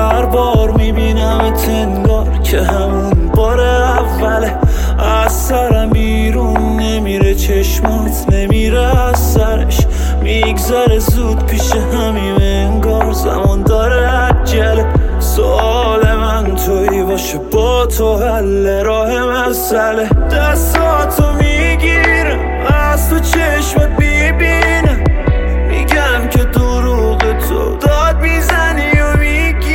هر بار میبینم انگار که همون بار اوله. از سرم بیرون نمیره، چشمات نمیره از سرش، میگذره زود پیش همیم انگار زمان داره عجله. سوال من تویی باشه با تو حل راه مسئله. دستاتو